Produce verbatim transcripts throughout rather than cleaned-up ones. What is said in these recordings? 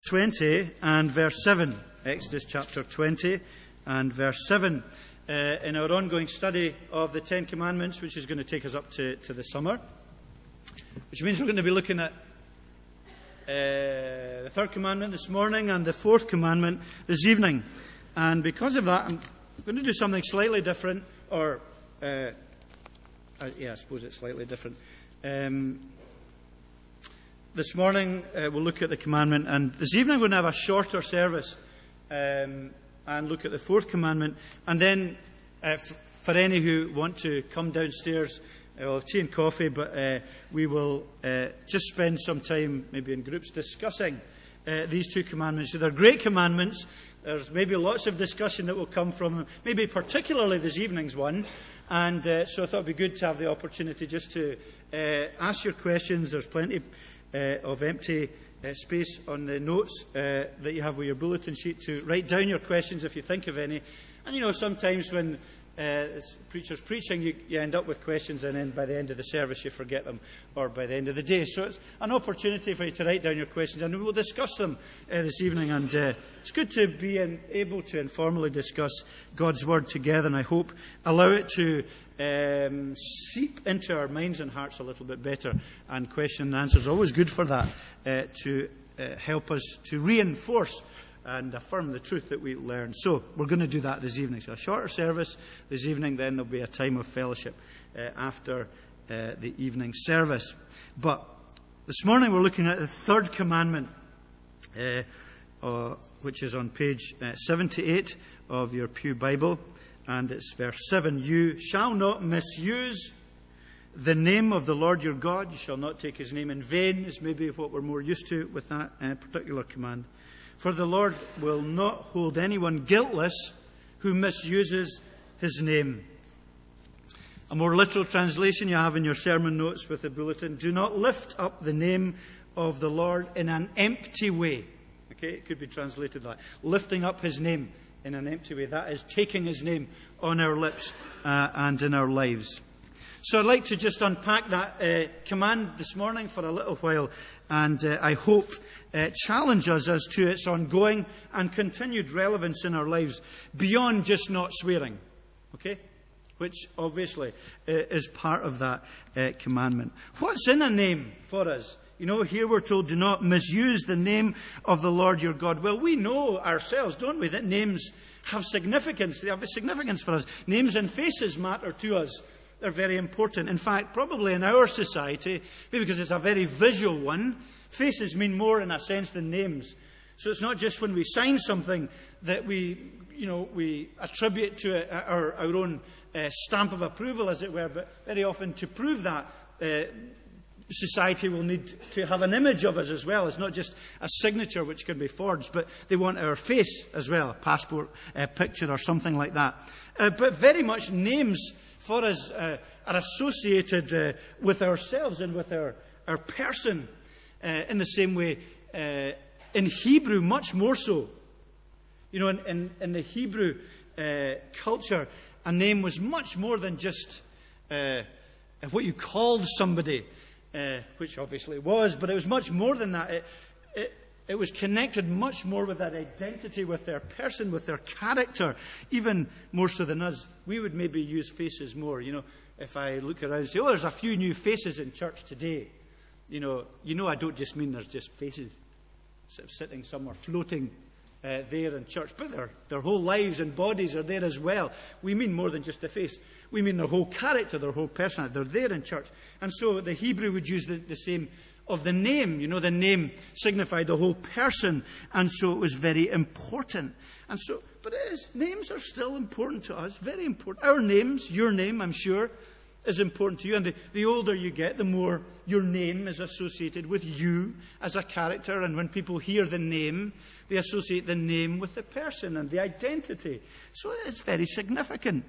twenty and verse seven. Exodus chapter twenty and verse seven. Uh, in our ongoing study of the Ten Commandments, which is going to take us up to, to the summer, which means we're going to be looking at uh, the third commandment this morning and the fourth commandment this evening. And because of that, I'm going to do something slightly different, or, uh, uh, yeah, I suppose it's slightly different. Um, this morning, uh, we'll look at the commandment, and this evening we're going to have a shorter service. Um, and look at the fourth commandment. And then, uh, f- for any who want to come downstairs, uh, we'll have tea and coffee, but uh, we will uh, just spend some time, maybe in groups, discussing uh, these two commandments. So they're great commandments. There's maybe lots of discussion that will come from them, maybe particularly this evening's one. And uh, so I thought it would be good to have the opportunity just to uh, ask your questions. There's plenty uh, of empty Uh, space on the notes uh, that you have with your bulletin sheet to write down your questions if you think of any. And you know, sometimes when uh, the preacher's preaching, you, you end up with questions, and then by the end of the service you forget them, or by the end of the day. So it's an opportunity for you to write down your questions, and we will discuss them uh, this evening. And uh, it's good to be in, able to informally discuss God's Word together, and I hope allow it to Um, seep into our minds and hearts a little bit better. And question and answer is always good for that, uh, to uh, help us to reinforce and affirm the truth that we learn. So we're going to do that this evening. So a shorter service this evening, then there'll be a time of fellowship uh, after uh, the evening service. But this morning we're looking at the third commandment, uh, uh, which is on page uh, seventy-eight of your Pew Bible. And it's verse seven. You shall not misuse the name of the Lord your God. You shall not take his name in vain, is maybe what we're more used to with that uh, particular command. For the Lord will not hold anyone guiltless who misuses his name. A more literal translation you have in your sermon notes with the bulletin. Do not lift up the name of the Lord in an empty way. Okay, it could be translated like lifting up his name in an empty way. That is taking his name on our lips uh, and in our lives. So I'd like to just unpack that uh, command this morning for a little while, and uh, I hope uh, challenge us as to its ongoing and continued relevance in our lives beyond just not swearing. Okay? Which obviously uh, is part of that uh, commandment. What's in a name for us? You know, here we're told, do not misuse the name of the Lord your God. Well, we know ourselves, don't we, that names have significance. They have a significance for us. Names and faces matter to us. They're very important. In fact, probably in our society, maybe because it's a very visual one, faces mean more in a sense than names. So it's not just when we sign something that we, you know, we attribute to a, our, our own uh, stamp of approval, as it were, but very often to prove that, uh, society will need to have an image of us as well. It's not just a signature which can be forged, but they want our face as well, a passport uh, picture or something like that. Uh, but very much names for us uh, are associated uh, with ourselves and with our, our person uh, in the same way. Uh, in Hebrew, much more so. You know, in, in, in the Hebrew uh, culture, a name was much more than just uh, what you called somebody. Uh, which obviously it was, but it was much more than that. It, it, it was connected much more with that identity, with their person, with their character, even more so than us. We would maybe use faces more. You know, if I look around and say, oh, there's a few new faces in church today. You know, you know, I don't just mean there's just faces sort of sitting somewhere, floating uh, there in church, but their, their whole lives and bodies are there as well. We mean more than just a face. We mean their whole character, their whole personality. They're there in church. And so the Hebrew would use the, the same of the name. You know, the name signified the whole person. And so it was very important. And so, but it is, names are still important to us. Very important. Our names, your name, I'm sure, is important to you. And the, the older you get, the more your name is associated with you as a character. And when people hear the name, they associate the name with the person and the identity. So it's very significant.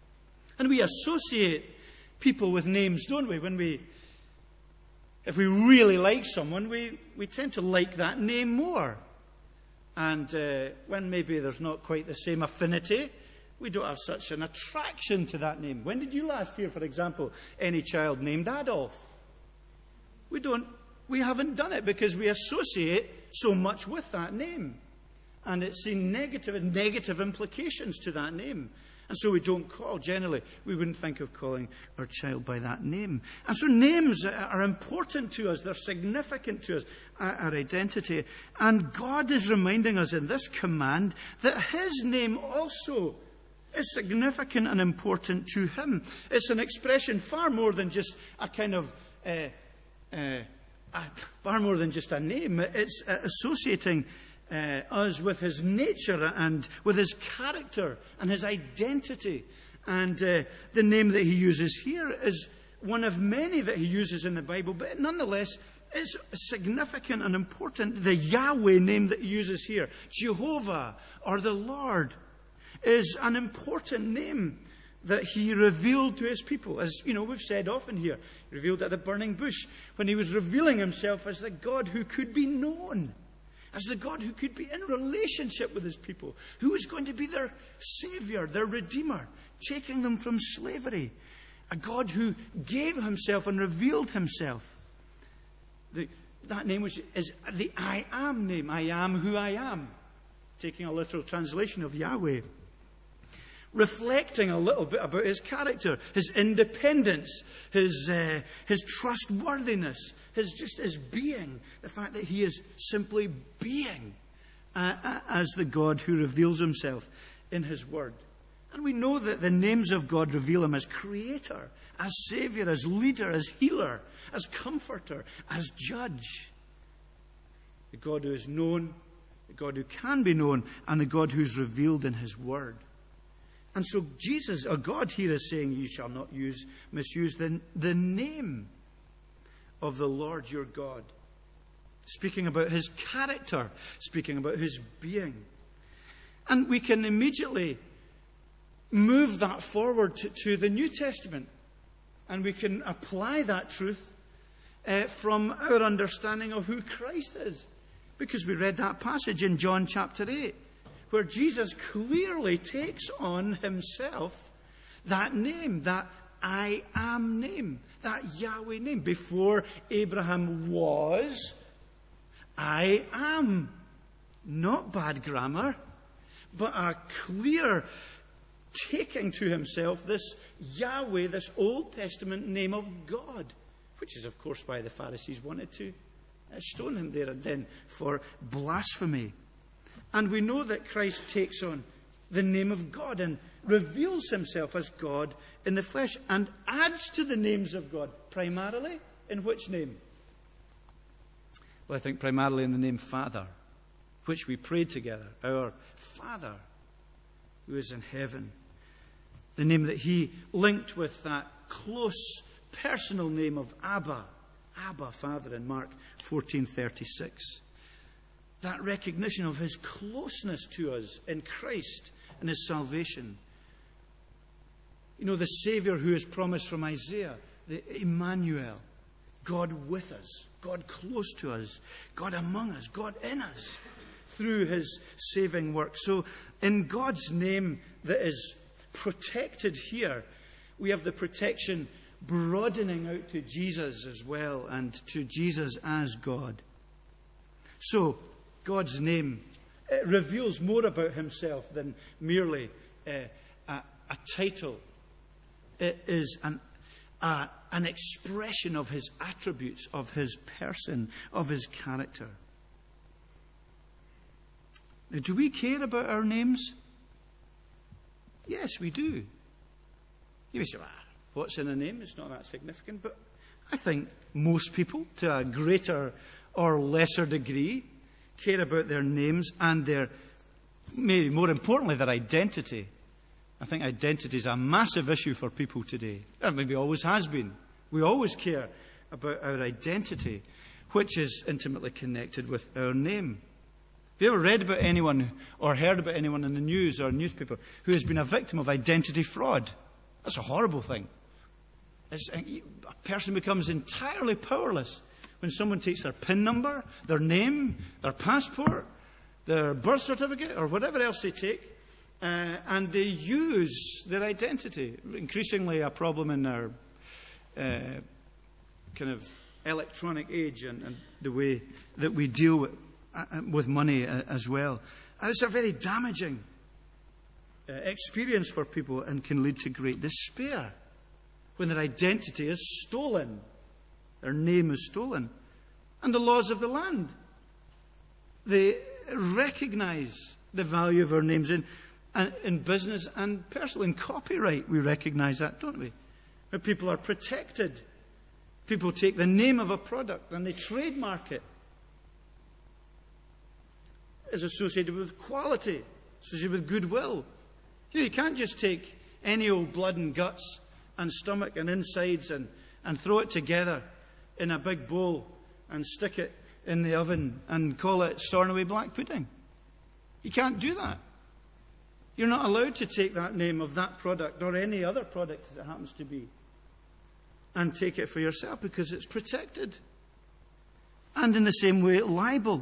And we associate people with names, don't we? When we, if we really like someone, we, we tend to like that name more. And uh, when maybe there's not quite the same affinity, we don't have such an attraction to that name. When did you last hear, for example, any child named Adolf? We don't we haven't done it because we associate so much with that name. And it's seen negative and negative implications to that name. And so we don't call, generally, we wouldn't think of calling our child by that name. And so names are important to us. They're significant to us, our identity. And God is reminding us in this command that his name also is significant and important to him. It's an expression far more than just a kind of, uh, uh, uh, far more than just a name. It's uh, associating Uh, us with his nature and with his character and his identity. And uh, the name that he uses here is one of many that he uses in the Bible, but nonetheless is significant and important. The Yahweh name that he uses here, Jehovah or the Lord, is an important name that he revealed to his people. As you know, we've said often here, he revealed at the burning bush when he was revealing himself as the God who could be known, as the God who could be in relationship with his people, who was going to be their Savior, their Redeemer, taking them from slavery. A God who gave himself and revealed himself. The, that name was, is the I Am name. I am who I am. Taking a literal translation of Yahweh. Reflecting a little bit about his character, his independence, his, uh, his trustworthiness, his just his being, the fact that he is simply being uh, as the God who reveals himself in his word. And we know that the names of God reveal him as creator, as savior, as leader, as healer, as comforter, as judge. The God who is known, the God who can be known, and the God who is revealed in his word. And so Jesus, or God here, is saying, you shall not use, misuse the, the name of the Lord your God. Speaking about his character, speaking about his being. And we can immediately move that forward to, to the New Testament. And we can apply that truth uh, from our understanding of who Christ is. Because we read that passage in John chapter eight, where Jesus clearly takes on himself that name, that I Am name, that Yahweh name. Before Abraham was, I am. Not bad grammar, but a clear taking to himself this Yahweh, this Old Testament name of God, which is, of course, why the Pharisees wanted to stone him there and then for blasphemy. And we know that Christ takes on the name of God and reveals himself as God in the flesh and adds to the names of God. Primarily, in which name? Well, I think primarily in the name Father, which we prayed together. Our Father, who is in heaven. The name that he linked with that close personal name of Abba. Abba, Father, in Mark fourteen thirty-six. That recognition of his closeness to us in Christ and his salvation. You know, the Savior who is promised from Isaiah, the Emmanuel, God with us, God close to us, God among us, God in us, through his saving work. So in God's name that is protected here, we have the protection broadening out to Jesus as well, and to Jesus as God. So, God's name, it reveals more about himself than merely uh, a, a title. It is an, uh, an expression of his attributes, of his person, of his character. Now, do we care about our names? Yes, we do. You may say, well, what's in a name? It's not that significant. But I think most people, to a greater or lesser degree, care about their names and their, maybe more importantly, their identity. I think identity is a massive issue for people today. It maybe always has been. We always care about our identity, which is intimately connected with our name. Have you ever read about anyone or heard about anyone in the news or newspaper who has been a victim of identity fraud? That's a horrible thing. It's, a person becomes entirely powerless when someone takes their PIN number, their name, their passport, their birth certificate, or whatever else they take, uh, and they use their identity. Increasingly a problem in our uh, kind of electronic age and, and the way that we deal with, uh, with money uh, as well. And it's a very damaging uh, experience for people and can lead to great despair when their identity is stolen, their name is stolen. And the laws of the land, they recognize the value of our names in, in business and personal. In copyright, we recognize that, don't we? Where people are protected. People take the name of a product and they trademark it. It's associated with quality, associated with goodwill. You know, you can't just take any old blood and guts and stomach and insides and, and throw it together in a big bowl and stick it in the oven and call it Stornoway black pudding. You can't do that. You're not allowed to take that name of that product or any other product as it happens to be and take it for yourself because it's protected. And in the same way, libel.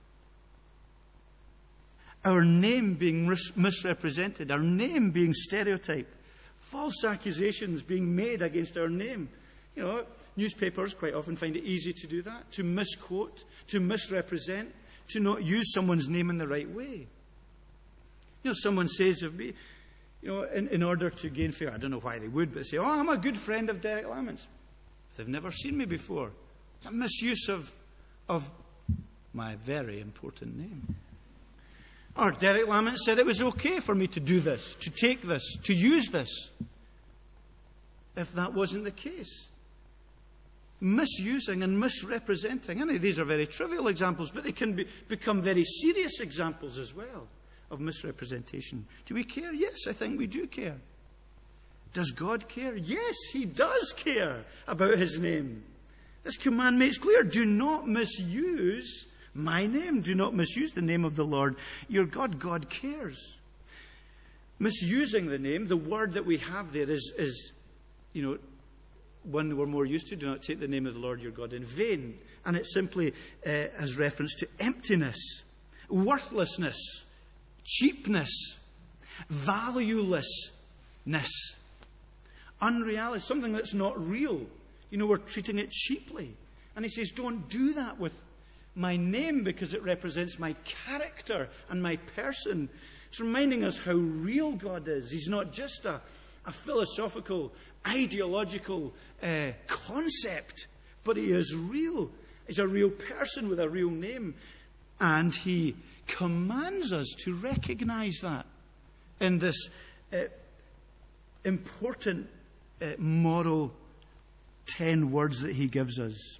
Our name being mis- misrepresented, our name being stereotyped, false accusations being made against our name. You know, newspapers quite often find it easy to do that, to misquote, to misrepresent, to not use someone's name in the right way. You know, someone says of me, you know, in, in order to gain favour, I don't know why they would, but they say, oh, I'm a good friend of Derek Lamont. They've never seen me before. It's a misuse of, of my very important name. Or Derek Lamont said it was okay for me to do this, to take this, to use this. If that wasn't the case. Misusing and misrepresenting. And these are very trivial examples, but they can be, become very serious examples as well of misrepresentation. Do we care? Yes, I think we do care. Does God care? Yes, He does care about His name. This command makes clear, do not misuse my name. Do not misuse the name of the Lord your God. God cares. Misusing the name, the word that we have there is, is you know, one we're more used to. Do not take the name of the Lord your God in vain. And it simply uh, has reference to emptiness, worthlessness, cheapness, valuelessness, unreality, something that's not real. You know, we're treating it cheaply. And he says, don't do that with my name because it represents my character and my person. It's reminding us how real God is. He's not just a, a philosophical, ideological uh, concept, but He is real. He's a real person with a real name. And He commands us to recognize that in this uh, important uh, moral ten words that He gives us.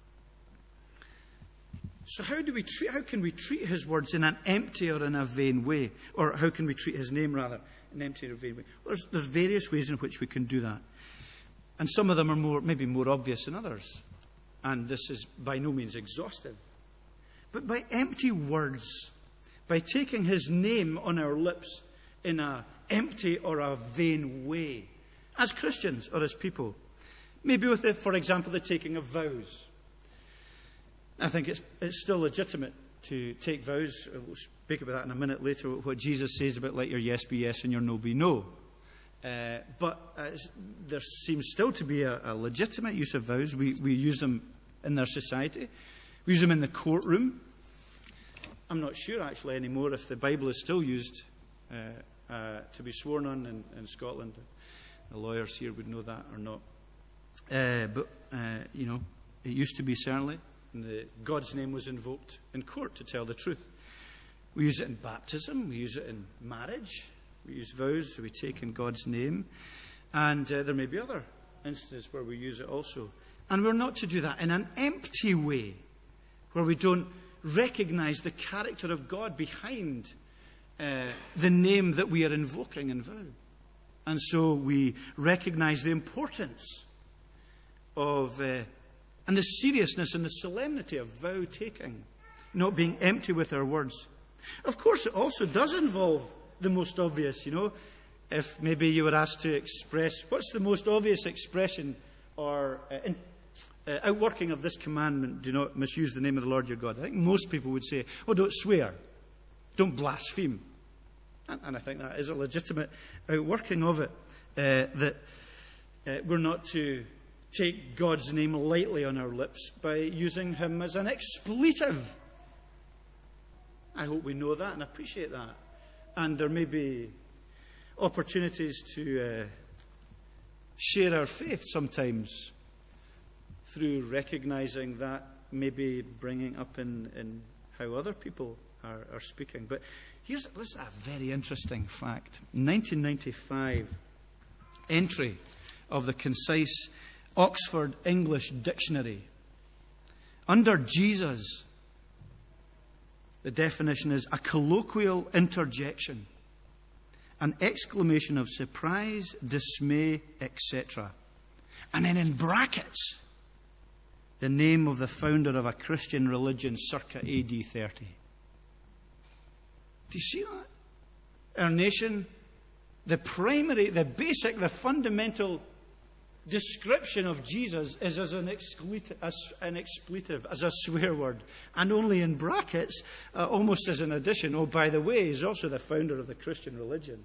So how do we treat, how can we treat His words in an empty or in a vain way? Or how can we treat His name, rather, in an empty or vain way? Well, there's, there's various ways in which we can do that. And some of them are more, maybe more obvious than others. And this is by no means exhaustive. But by empty words, by taking His name on our lips in an empty or a vain way, as Christians or as people, maybe with, the, for example, the taking of vows. I think it's, it's still legitimate to take vows. We'll speak about that in a minute later, what Jesus says about let your yes be yes and your no be no. Uh, but uh, there seems still to be a, a legitimate use of vows. We, we use them in their society. We use them in the courtroom. I'm not sure, actually, anymore if the Bible is still used uh, uh, to be sworn on in, in Scotland. The lawyers here would know that or not. Uh, but, uh, you know, it used to be certainly. And the, God's name was invoked in court, to tell the truth. We use it in baptism. We use it in marriage. We use vows that we take in God's name. And uh, there may be other instances where we use it also. And we're not to do that in an empty way, where we don't recognize the character of God behind uh, the name that we are invoking in vow. And so we recognize the importance of uh, and the seriousness and the solemnity of vow taking, not being empty with our words. Of course, it also does involve the most obvious, you know. If maybe you were asked to express, what's the most obvious expression or uh, in, uh, outworking of this commandment, do not misuse the name of the Lord your God? I think most people would say, oh, don't swear, don't blaspheme. And, and I think that is a legitimate outworking of it, uh, that uh, we're not to take God's name lightly on our lips by using him as an expletive. I hope we know that and appreciate that. And there may be opportunities to uh, share our faith sometimes through recognizing that, maybe bringing up in, in how other people are, are speaking. But here's listen, a very interesting fact. nineteen ninety-five entry of the Concise Oxford English Dictionary. Under Jesus, the definition is a colloquial interjection, an exclamation of surprise, dismay, et cetera. And then in brackets, the name of the founder of a Christian religion circa A D thirty. Do you see that? Our nation, the primary, the basic, the fundamental description of Jesus is as an expletive, as an expletive, as a swear word, and only in brackets, uh, almost as an addition. Oh, by the way, he's also the founder of the Christian religion.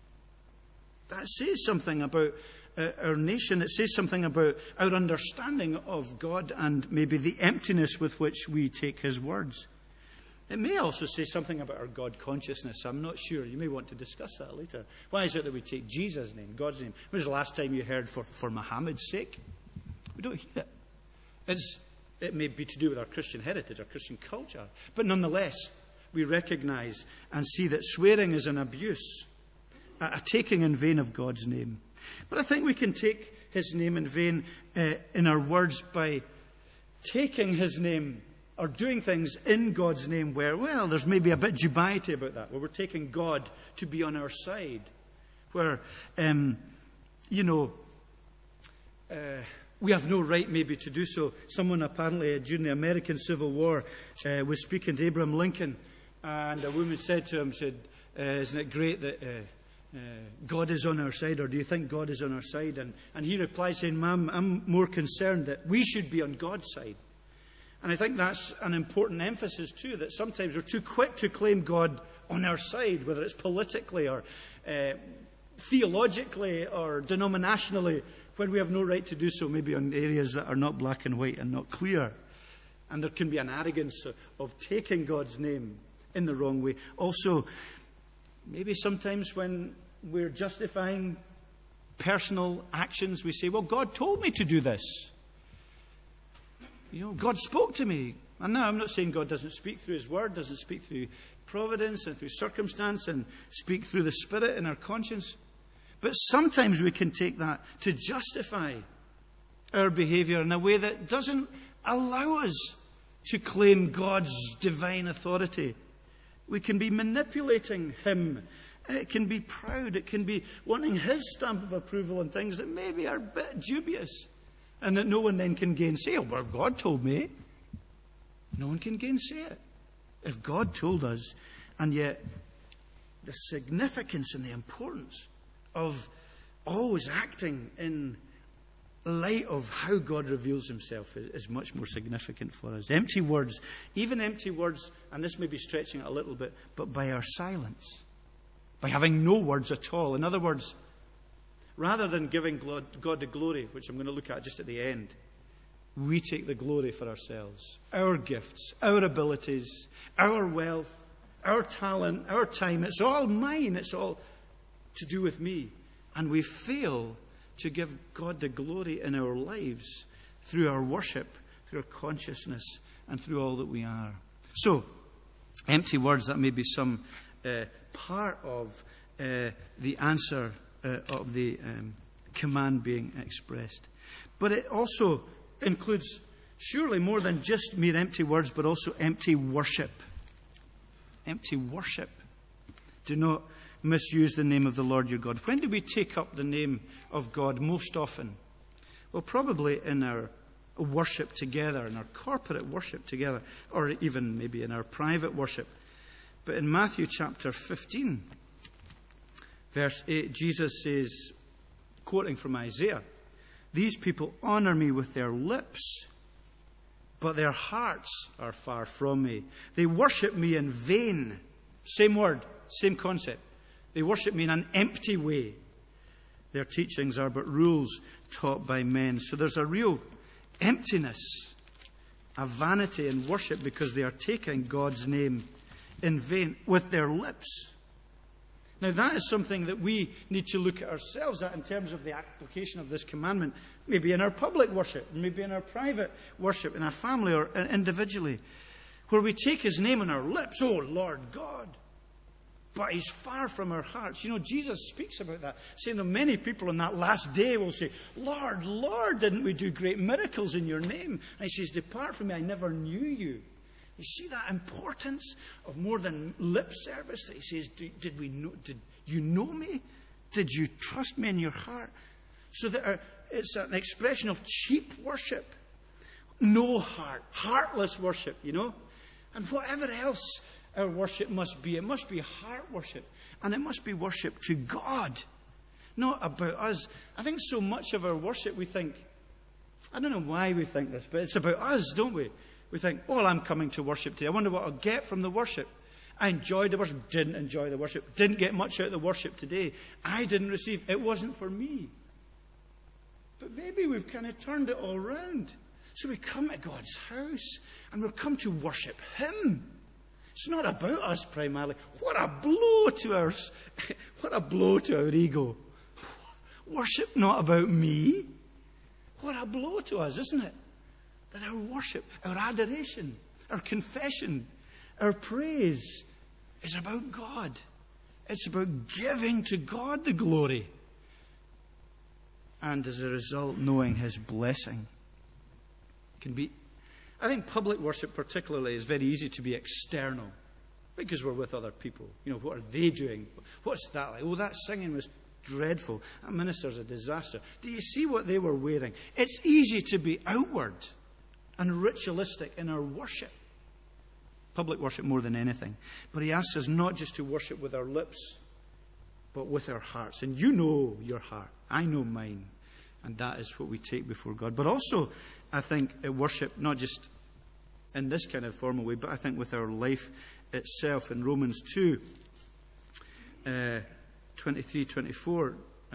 That says something about uh, our nation. It says something about our understanding of God and maybe the emptiness with which we take his words. It may also say something about our God consciousness. I'm not sure. You may want to discuss that later. Why is it that we take Jesus' name, God's name? When was the last time you heard for, for Muhammad's sake? We don't hear it. It's, it may be to do with our Christian heritage, our Christian culture. But nonetheless, we recognize and see that swearing is an abuse, a, a taking in vain of God's name. But I think we can take his name in vain uh, in our words by taking his name or doing things in God's name where, well, there's maybe a bit of dubiety about that, where we're taking God to be on our side, where, um, you know, uh, we have no right maybe to do so. Someone apparently uh, during the American Civil War uh, was speaking to Abraham Lincoln, and a woman said to him, said, uh, isn't it great that uh, uh, God is on our side, or do you think God is on our side? And, and he replied saying, ma'am, I'm more concerned that we should be on God's side. And I think that's an important emphasis too, that sometimes we're too quick to claim God on our side, whether it's politically or uh, theologically or denominationally, when we have no right to do so, maybe on areas that are not black and white and not clear. And there can be an arrogance of, of taking God's name in the wrong way. Also, maybe sometimes when we're justifying personal actions, we say, well, God told me to do this. You know, God spoke to me. And now I'm not saying God doesn't speak through his word, doesn't speak through providence and through circumstance and speak through the Spirit in our conscience. But sometimes we can take that to justify our behavior in a way that doesn't allow us to claim God's divine authority. We can be manipulating him. It can be proud. It can be wanting his stamp of approval on things that maybe are a bit dubious. And that no one then can gainsay. Oh, well, God told me. No one can gainsay it. If God told us, and yet the significance and the importance of always acting in light of how God reveals himself is, is much more significant for us. Empty words, even empty words, and this may be stretching it a little bit, but by our silence, by having no words at all. In other words, rather than giving God the glory, which I'm going to look at just at the end, we take the glory for ourselves. Our gifts, our abilities, our wealth, our talent, our time, it's all mine. It's all to do with me. And we fail to give God the glory in our lives through our worship, through our consciousness, and through all that we are. So, empty words, that may be some uh, part of uh, the answer Uh, of the um, command being expressed. But it also includes surely more than just mere empty words, but also empty worship. Empty worship. Do not misuse the name of the Lord your God. When do we take up the name of God most often? Well, probably in our worship together, in our corporate worship together, or even maybe in our private worship. But in Matthew chapter fifteen, verse eight, Jesus says, quoting from Isaiah, these people honor me with their lips, but their hearts are far from me. They worship me in vain. Same word, same concept. They worship me in an empty way. Their teachings are but rules taught by men. So there's a real emptiness, a vanity in worship, because they are taking God's name in vain with their lips. Now that is something that we need to look at ourselves at in terms of the application of this commandment, maybe in our public worship, maybe in our private worship, in our family or individually, where we take his name on our lips, oh Lord God, but he's far from our hearts. You know, Jesus speaks about that, saying that many people on that last day will say, Lord, Lord, didn't we do great miracles in your name? And he says, depart from me, I never knew you. You see that importance of more than lip service that he says, did, did we know, did you know me? Did you trust me in your heart? So that our, it's an expression of cheap worship. No heart, heartless worship, you know. And whatever else our worship must be, it must be heart worship. And it must be worship to God, not about us. I think so much of our worship we think, I don't know why we think this, but it's about us, don't we? We think, oh, well, I'm coming to worship today. I wonder what I'll get from the worship. I enjoyed the worship, didn't enjoy the worship, didn't get much out of the worship today. I didn't receive, it wasn't for me. But maybe we've kind of turned it all around. So we come to God's house and we've come to worship him. It's not about us primarily. What a blow to our, what a blow to our ego. Worship not about me. What a blow to us, isn't it? That our worship, our adoration, our confession, our praise is about God. It's about giving to God the glory. And as a result, knowing his blessing. Can be, I think public worship particularly is very easy to be external because we're with other people. You know, what are they doing? What's that like? Oh, that singing was dreadful. That minister's a disaster. Do you see what they were wearing? It's easy to be outward and ritualistic in our worship. Public worship more than anything. But he asks us not just to worship with our lips, but with our hearts. And you know your heart. I know mine. And that is what we take before God. But also, I think, worship, not just in this kind of formal way, but I think with our life itself. In Romans two, uh, twenty-three, twenty-four, uh,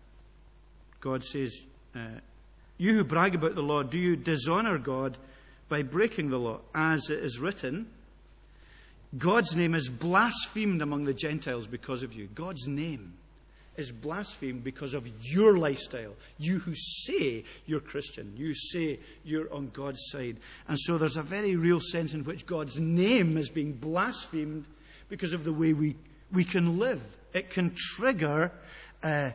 God says, uh, you who brag about the law, do you dishonor God by breaking the law? As it is written, God's name is blasphemed among the Gentiles because of you. God's name is blasphemed because of your lifestyle. You who say you're Christian. You say you're on God's side. And so there's a very real sense in which God's name is being blasphemed because of the way we, we can live. It can trigger uh,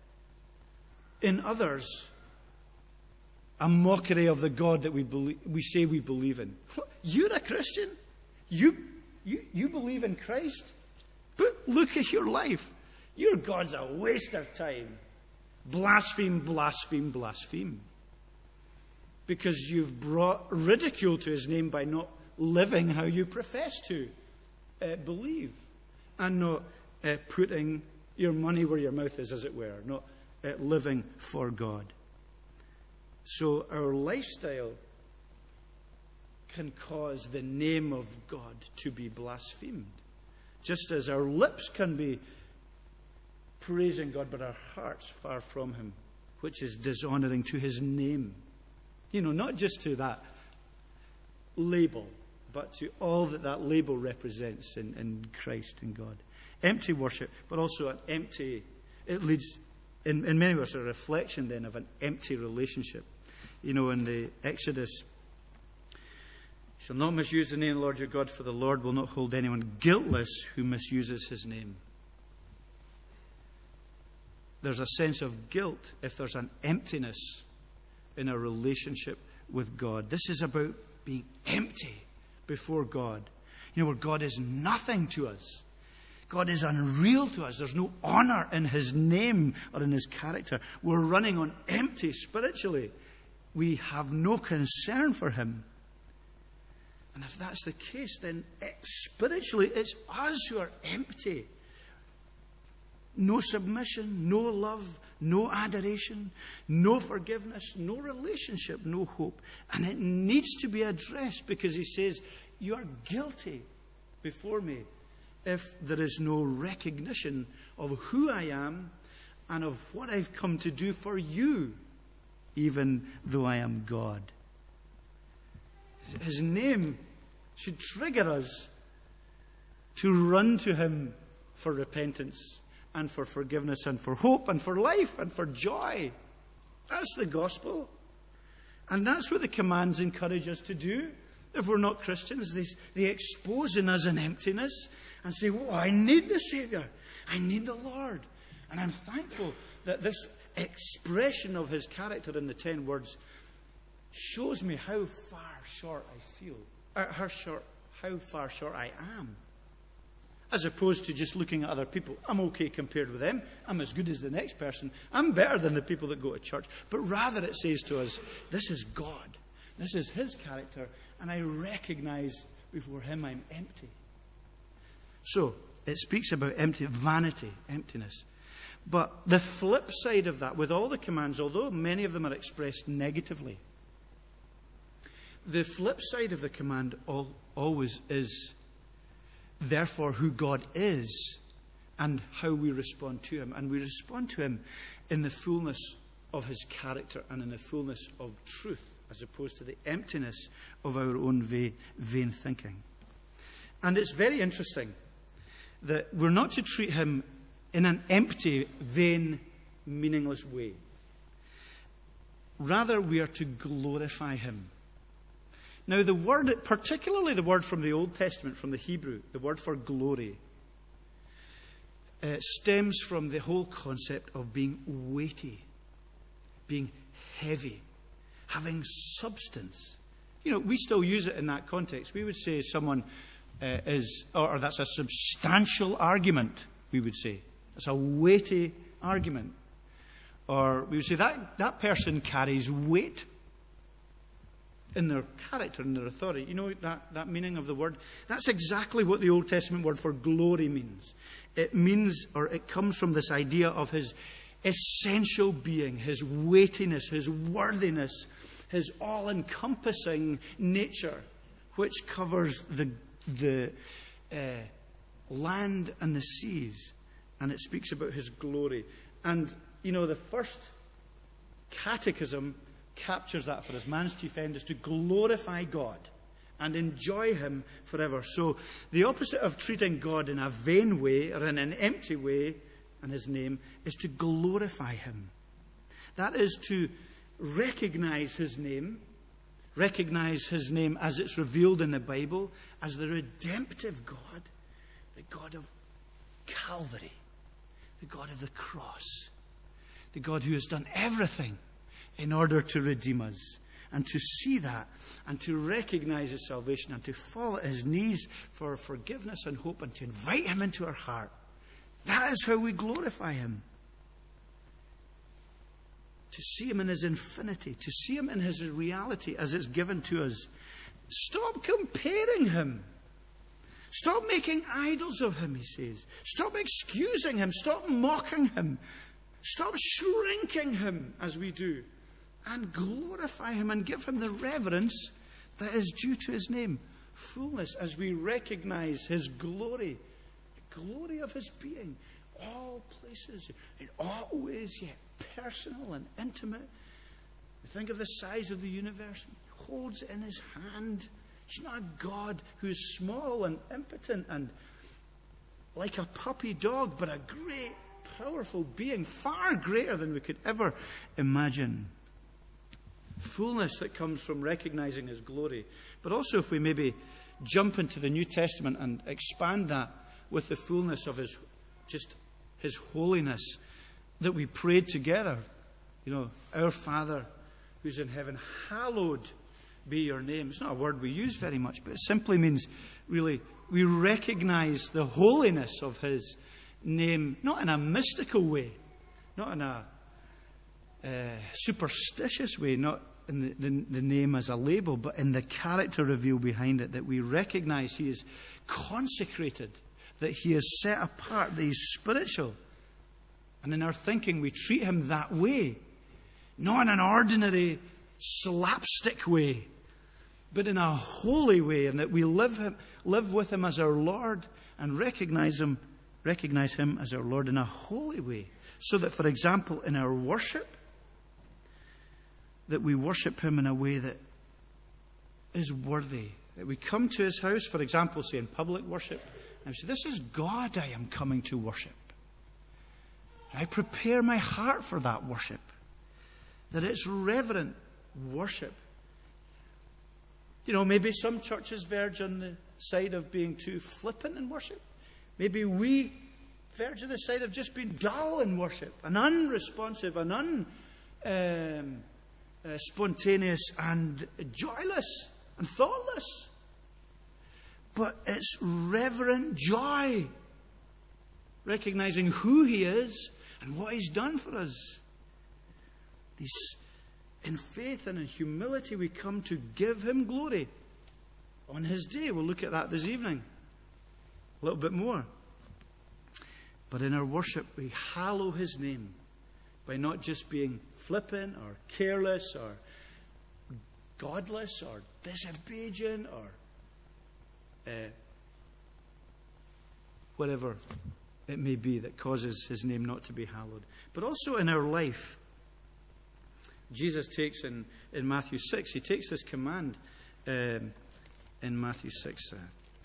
in others a mockery of the God that we believe, we say we believe in. You're a Christian? You, you, you believe in Christ? But look at your life. Your God's a waste of time. Blaspheme, blaspheme, blaspheme. Because you've brought ridicule to his name by not living how you profess to uh, believe. And not uh, putting your money where your mouth is, as it were. Not uh, living for God. So our lifestyle can cause the name of God to be blasphemed. Just as our lips can be praising God, but our hearts far from him, which is dishonoring to his name. You know, not just to that label, but to all that that label represents in, in Christ and God. Empty worship, but also an empty, it leads, in, in many ways, a reflection then of an empty relationship. You know, in the Exodus, you shall not misuse the name of the Lord your God, for the Lord will not hold anyone guiltless who misuses his name. There's a sense of guilt if there's an emptiness in our relationship with God. This is about being empty before God. You know, where God is nothing to us. God is unreal to us. There's no honor in his name or in his character. We're running on empty spiritually. We have no concern for him. And if that's the case, then it, spiritually it's us who are empty. No submission, no love, no adoration, no forgiveness, no relationship, no hope. And it needs to be addressed because he says, you are guilty before me if there is no recognition of who I am and of what I've come to do for you, even though I am God. His name should trigger us to run to him for repentance and for forgiveness and for hope and for life and for joy. That's the gospel. And that's what the commands encourage us to do. If we're not Christians, they, they expose in us an emptiness and say, oh, I need the Saviour. I need the Lord. And I'm thankful that this expression of his character in the ten words shows me how far short I feel, uh, how, short, how far short I am. As opposed to just looking at other people. I'm okay compared with them. I'm as good as the next person. I'm better than the people that go to church. But rather it says to us, this is God. This is his character. And I recognize before him I'm empty. So, it speaks about empty, vanity, emptiness. But the flip side of that, with all the commands, although many of them are expressed negatively, the flip side of the command all, always is, therefore, who God is and how we respond to him. And we respond to him in the fullness of his character and in the fullness of truth, as opposed to the emptiness of our own vain, vain thinking. And it's very interesting that we're not to treat him in an empty, vain, meaningless way. Rather, we are to glorify him. Now, the word, particularly the word from the Old Testament, from the Hebrew, the word for glory, uh, stems from the whole concept of being weighty, being heavy, having substance. You know, we still use it in that context. We would say someone uh, is, or, or that's a substantial argument, we would say. It's a weighty argument. Or we would say that, that person carries weight in their character, in their authority. You know that, that meaning of the word? That's exactly what the Old Testament word for glory means. It means, or it comes from this idea of his essential being, his weightiness, his worthiness, his all-encompassing nature, which covers the, the uh, land and the seas. And it speaks about his glory. And, you know, the first catechism captures that for us. Man's chief end is to glorify God and enjoy him forever. So the opposite of treating God in a vain way or in an empty way, and his name, is to glorify him. That is to recognize his name, recognize his name as it's revealed in the Bible, as the redemptive God, the God of Calvary, the God of the cross, the God who has done everything in order to redeem us, and to see that, and to recognize his salvation, and to fall at his knees for forgiveness and hope, and to invite him into our heart. That is how we glorify him. To see him in his infinity, to see him in his reality as it's given to us. Stop comparing him. Stop making idols of him, he says. Stop excusing him. Stop mocking him. Stop shrinking him as we do. And glorify him and give him the reverence that is due to his name. Fullness as we recognize his glory. The glory of his being. All places, in all ways, yet personal and intimate. Think of the size of the universe. He holds it in his hand. He's not a God who is small and impotent and like a puppy dog, but a great, powerful being, far greater than we could ever imagine. Fullness that comes from recognizing his glory. But also if we maybe jump into the New Testament and expand that with the fullness of his, just his holiness that we prayed together. You know, our Father who's in heaven, hallowed be your name. It's not a word we use very much, but it simply means really we recognize the holiness of his name, not in a mystical way, not in a uh, superstitious way, not in the, the, the name as a label, but in the character reveal behind it, that we recognize he is consecrated, that he is set apart, that he's spiritual. And in our thinking, we treat him that way, not in an ordinary slapstick way, but in a holy way, and that we live him, live with him as our Lord and recognize him, recognize him as our Lord in a holy way. So that, for example, in our worship, that we worship him in a way that is worthy. That we come to his house, for example, say in public worship, and say, this is God I am coming to worship. And I prepare my heart for that worship. That it's reverent worship. You know, maybe some churches verge on the side of being too flippant in worship. Maybe we verge on the side of just being dull in worship, and unresponsive, and un, um, uh, spontaneous, and joyless, and thoughtless. But it's reverent joy, recognizing who he is and what he's done for us. These, in faith and in humility, we come to give him glory on his day. We'll look at that this evening a little bit more. But in our worship, we hallow his name by not just being flippant or careless or godless or disobedient or uh, whatever it may be that causes his name not to be hallowed. But also in our life. Jesus takes in, in Matthew six, he takes this command um, in Matthew six. Uh,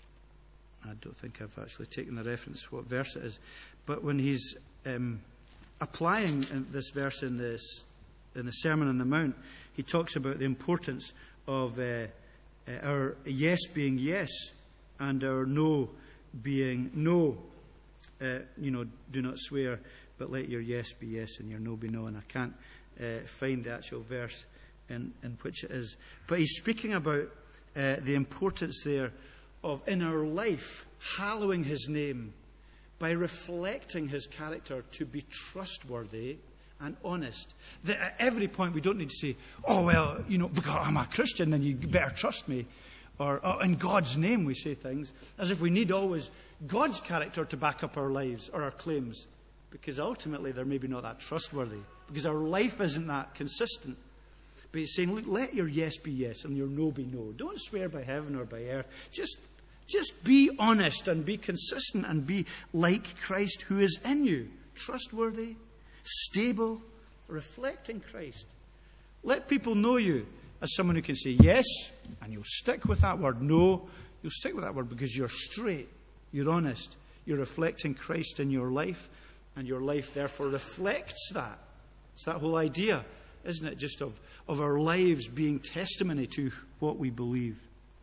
I don't think I've actually taken the reference what verse it is. But when he's um, applying this verse in this in the Sermon on the Mount, he talks about the importance of uh, uh, our yes being yes and our no being no. Uh, you know, do not swear, but let your yes be yes and your no be no. And I can't uh, find the actual verse in, in which it is. But he's speaking about uh, the importance there of, in our life, hallowing his name by reflecting his character to be trustworthy and honest. That at every point we don't need to say, oh, well, you know, because I'm a Christian, then you better trust me. Or oh, in God's name we say things, as if we need always God's character to back up our lives or our claims. Because ultimately they're maybe not that trustworthy. Because our life isn't that consistent. But he's saying, look, let your yes be yes and your no be no. Don't swear by heaven or by earth. Just Just be honest and be consistent and be like Christ who is in you. Trustworthy, stable, reflecting Christ. Let people know you as someone who can say yes, and you'll stick with that word. No, you'll stick with that word because you're straight, you're honest, you're reflecting Christ in your life, and your life therefore reflects that. It's that whole idea, isn't it, just of, of our lives being testimony to what we believe.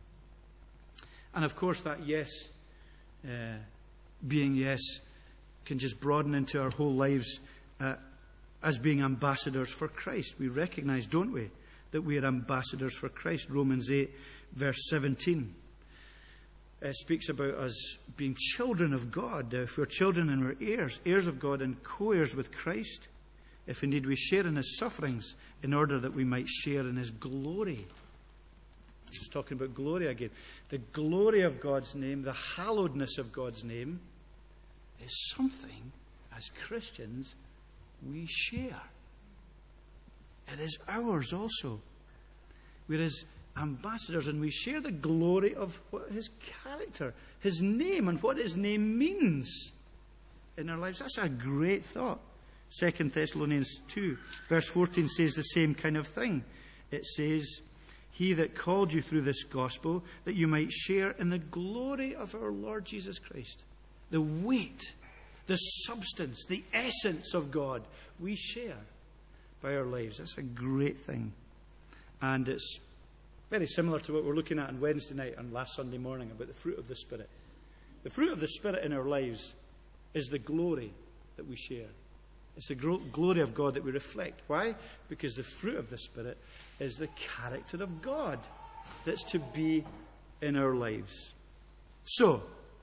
And of course that yes, uh, being yes, can just broaden into our whole lives uh, as being ambassadors for Christ. We recognize, don't we, that we are ambassadors for Christ. Romans eight, verse seventeen, uh, speaks about us being children of God. Uh, if we're children and we're heirs, heirs of God and co-heirs with Christ, if indeed we share in his sufferings, in order that we might share in his glory. He's talking about glory again. The glory of God's name, the hallowedness of God's name, is something, as Christians, we share. It is ours also. We're his ambassadors, and we share the glory of what his character, his name, and what his name means in our lives. That's a great thought. Second Thessalonians two, verse fourteen says the same kind of thing. It says, he that called you through this gospel, that you might share in the glory of our Lord Jesus Christ. The weight, the substance, the essence of God, we share by our lives. That's a great thing. And it's very similar to what we're looking at on Wednesday night and last Sunday morning about the fruit of the Spirit. The fruit of the Spirit in our lives is the glory that we share. It's the glory of God that we reflect. Why? Because the fruit of the Spirit is the character of God that's to be in our lives. So,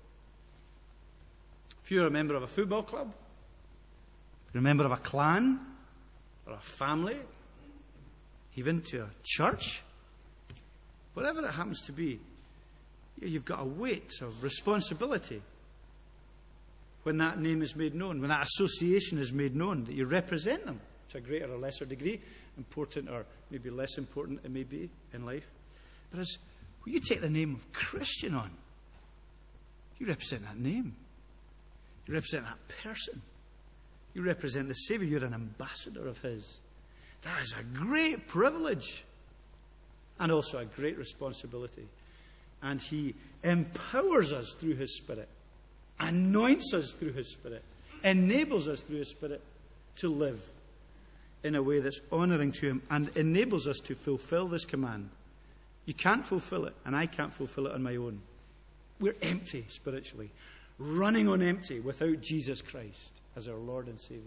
if you're a member of a football club, you're a member of a clan, or a family, even to a church, whatever it happens to be, you've got a weight of responsibility when that name is made known, when that association is made known, that you represent them to a greater or lesser degree, important or maybe less important it may be in life. But as when you take the name of Christian on, you represent that name. You represent that person. You represent the Saviour. You're an ambassador of His. That is a great privilege and also a great responsibility. And He empowers us through His Spirit, anoints us through His Spirit, enables us through His Spirit to live in a way that's honouring to Him, and enables us to fulfill this command. You can't fulfill it, and I can't fulfill it on my own. We're empty spiritually, running on empty without Jesus Christ as our Lord and Saviour.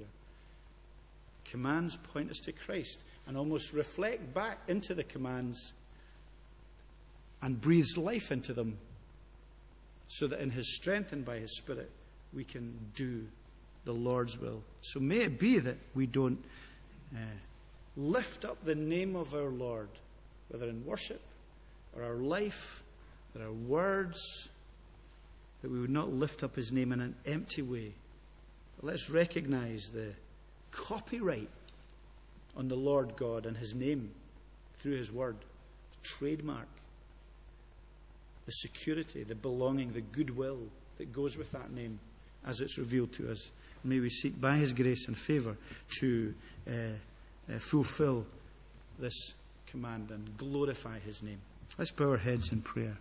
Commands point us to Christ and almost reflect back into the commands and breathes life into them, so that in His strength and by His Spirit we can do the Lord's will. So may it be that we don't uh, lift up the name of our Lord, whether in worship or our life or our words, that we would not lift up His name in an empty way. But let's recognize the copyright on the Lord God and His name through His word, the trademark, the security, the belonging, the goodwill that goes with that name as it's revealed to us. May we seek by His grace and favour to uh, uh, fulfill this command and glorify His name. Let's bow our heads in prayer.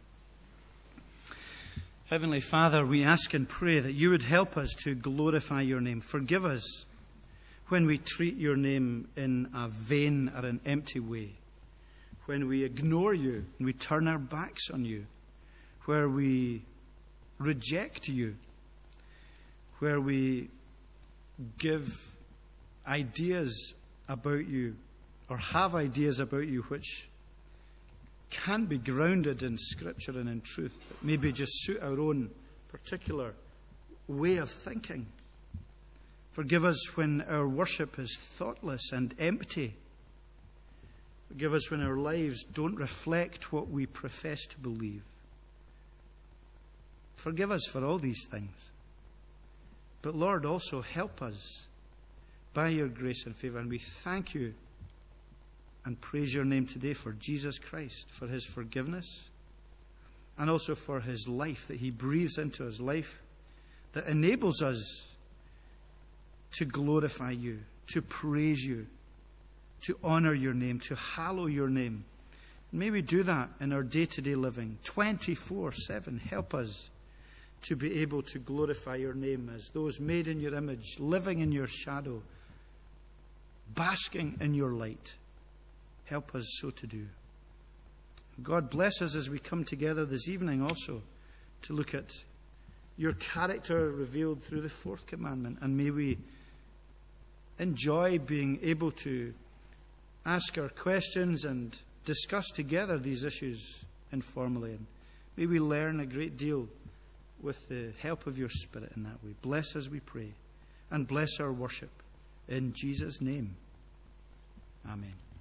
Heavenly Father, we ask and pray that You would help us to glorify Your name. Forgive us when we treat Your name in a vain or an empty way, when we ignore You and we turn our backs on You, where we reject You, where we give ideas about You or have ideas about You which can be grounded in Scripture and in truth, but maybe just suit our own particular way of thinking. Forgive us when our worship is thoughtless and empty. Forgive us when our lives don't reflect what we profess to believe. Forgive us for all these things. But Lord, also help us by Your grace and favour. And we thank You and praise Your name today for Jesus Christ, for His forgiveness, and also for His life that He breathes into His life, that enables us to glorify You, to praise You, to honour Your name, to hallow Your name. And may we do that in our day-to-day living, twenty-four seven. Help us to be able to glorify Your name as those made in Your image, living in Your shadow, basking in Your light. Help us so to do. God bless us as we come together this evening also to look at Your character revealed through the fourth commandment. And may we enjoy being able to ask our questions and discuss together these issues informally. And may we learn a great deal with the help of Your Spirit in that way. Bless us, we pray, and bless our worship. In Jesus' name, amen.